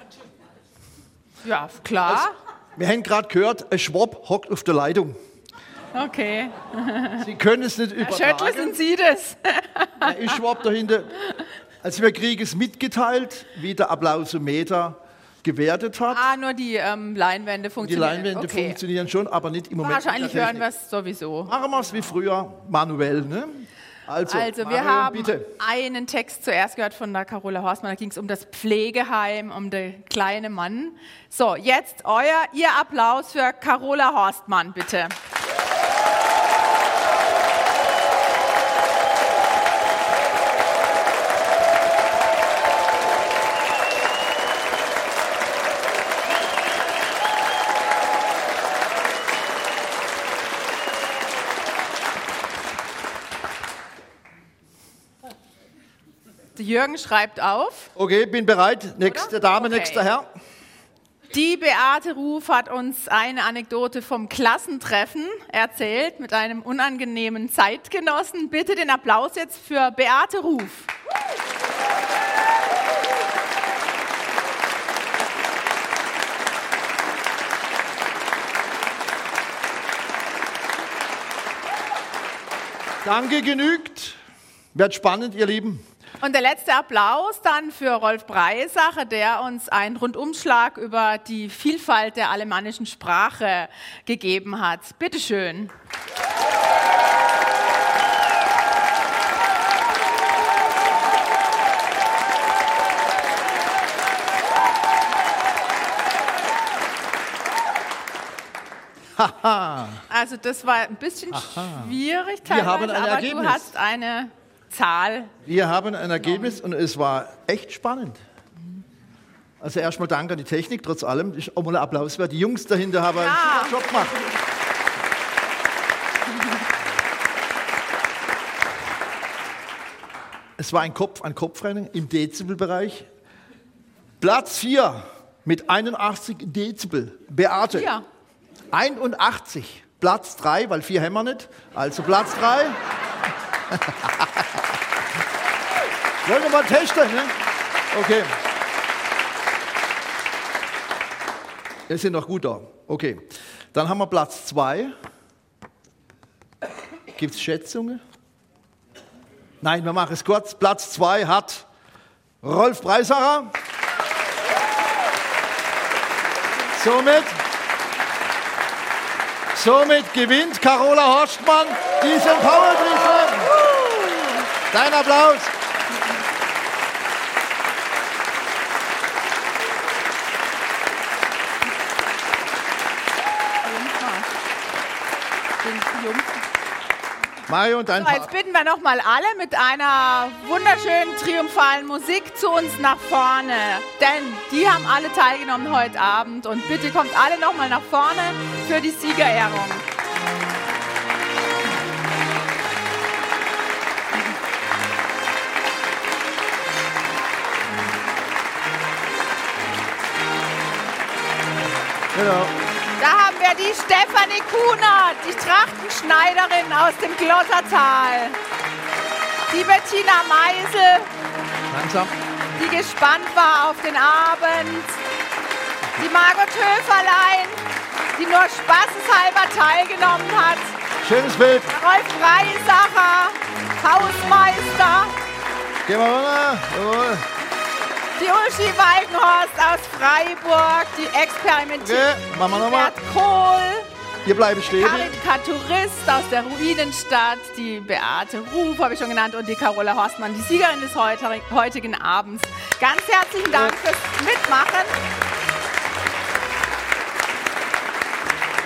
Ja, klar. Also, wir haben gerade gehört, ein Schwab hockt auf der Leitung. Okay. Sie können es nicht übertragen. Herr Schöttl, sind Sie das? Da ist Schwab dahinter. Also wir kriegen es mitgeteilt, wie der Applausometer gewertet hat. Nur die Leinwände funktionieren. Die Leinwände funktionieren schon, aber nicht im Moment. Wahrscheinlich hören wir es sowieso. Machen wir es wie früher, manuell. Ne? Also wir haben einen Text zuerst gehört von der Carola Horstmann. Da ging es um das Pflegeheim, um den kleinen Mann. So, jetzt Ihr Applaus für Carola Horstmann, bitte. Jürgen schreibt auf. Okay, bin bereit. Nächste Dame, okay. Nächster Herr. Die Beate Ruf hat uns eine Anekdote vom Klassentreffen erzählt mit einem unangenehmen Zeitgenossen. Bitte den Applaus jetzt für Beate Ruf. Danke, genügt. Wird spannend, ihr Lieben. Und der letzte Applaus dann für Rolf Breyesacher, der uns einen Rundumschlag über die Vielfalt der alemannischen Sprache gegeben hat. Bitte schön. Also das war ein bisschen schwierig teilweise, aber du hast eine Zahl. Wir haben ein Ergebnis und es war echt spannend. Also erstmal Dank an die Technik, trotz allem. Ist auch mal ein Applaus wert. Die Jungs dahinter haben einen super Job gemacht. Es war ein Kopfrennen im Dezibelbereich. Platz 4 mit 81 Dezibel. Beate. 4. 81. Platz 3, weil 4 haben wir nicht. Also Platz 3. Wollen wir mal testen, ne? Okay. Wir sind noch gut da. Okay. Dann haben wir Platz 2. Gibt es Schätzungen? Nein, wir machen es kurz. Platz 2 hat Rolf Breyesacher. Somit gewinnt Carola Horstmann diesen Poetry Slam. Dein Applaus. Mario und dein Part. Jetzt bitten wir noch mal alle mit einer wunderschönen triumphalen Musik zu uns nach vorne. Denn die haben alle teilgenommen heute Abend. Und bitte kommt alle noch mal nach vorne für die Siegerehrung. Genau. Da haben wir die Stefanie Kunert, die Trachtenschneiderin aus dem Glottertal. Die Bettina Meisel, die gespannt war auf den Abend. Die Margot Höferlein, die nur spaßeshalber teilgenommen hat. Schönes Bild. Rolf Breyesacher, Hausmeister. Gehen wir runter. Jawohl. Die Uschi Walkenhorst aus Freiburg, die experimentiert. Okay, machen wir nochmal. Kohl. Hier bleiben stehen. Karikaturist aus der Ruinenstadt, die Beate Ruf, habe ich schon genannt, und die Carola Horstmann, die Siegerin des heutigen Abends. Ganz herzlichen Dank fürs Mitmachen.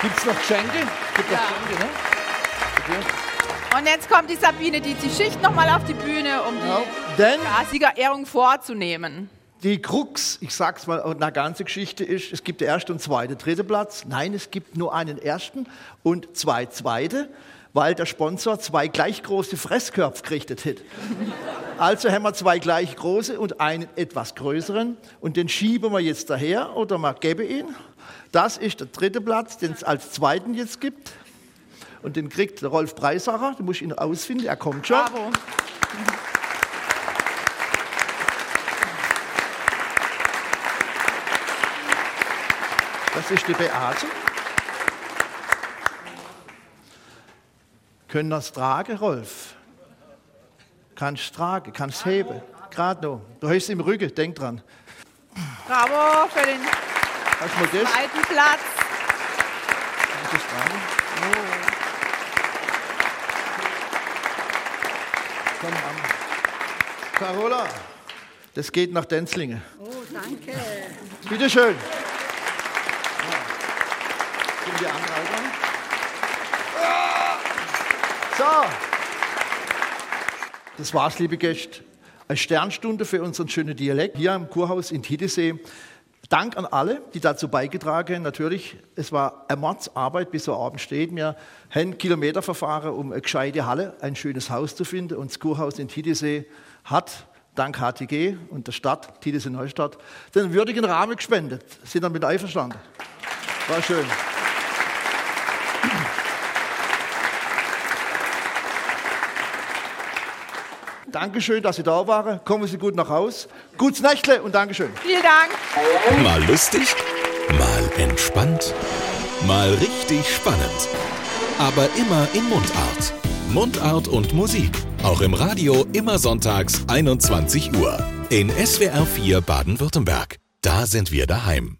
Gibt es noch Geschenke? Ne? Okay. Und jetzt kommt die Sabine Dietzig-Schicht nochmal auf die Bühne, um die Siegerehrung vorzunehmen. Die Krux, ich sag's mal, eine ganze Geschichte ist, es gibt den ersten und zweiten, dritten Platz. Nein, es gibt nur einen ersten und zwei zweite, weil der Sponsor 2 gleich große Fressköpfe gerichtet hat. Also haben wir 2 gleich große und einen etwas größeren und den schieben wir jetzt daher oder wir geben ihn. Das ist der dritte Platz, den es als zweiten jetzt gibt. Und den kriegt der Rolf Breisacher, den muss ich ihn ausfinden, er kommt schon. Bravo. Das ist die Beate. Können das tragen, Rolf? Kannst du tragen, kannst du heben. Gerade noch. Du hast es im Rücken, denk dran. Bravo für den zweiten Platz. Kannst du es tragen? Oh. Komm an. Carola, das geht nach Denzlingen. Oh, danke. Bitte schön. Die Anleitung. So. Das war's, liebe Gäste. Eine Sternstunde für unseren schönen Dialekt hier im Kurhaus in Titisee. Dank an alle, die dazu beigetragen haben. Natürlich, es war eine Mordsarbeit, bis so Abend steht. Wir haben Kilometer verfahren, um eine gescheite Halle, ein schönes Haus zu finden. Und das Kurhaus in Titisee hat dank HTG und der Stadt, Titisee Neustadt, den würdigen Rahmen gespendet. Sind damit einverstanden? War schön. Dankeschön, dass Sie da waren. Kommen Sie gut nach Haus. Gutes Nächtle und Dankeschön. Vielen Dank. Mal lustig, mal entspannt, mal richtig spannend. Aber immer in Mundart. Mundart und Musik. Auch im Radio immer sonntags 21 Uhr. In SWR 4 Baden-Württemberg. Da sind wir daheim.